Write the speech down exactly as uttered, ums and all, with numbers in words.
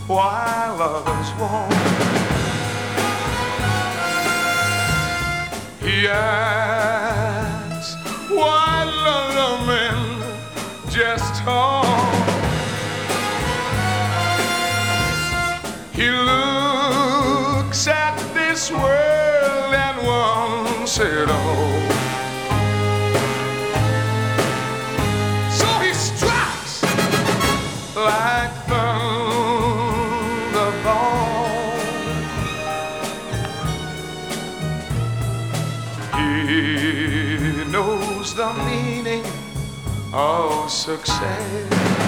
while others won't. He asks why other men just talk. He looks at this world and wants it all. So he strikes like thunderball. He knows the meaning of success.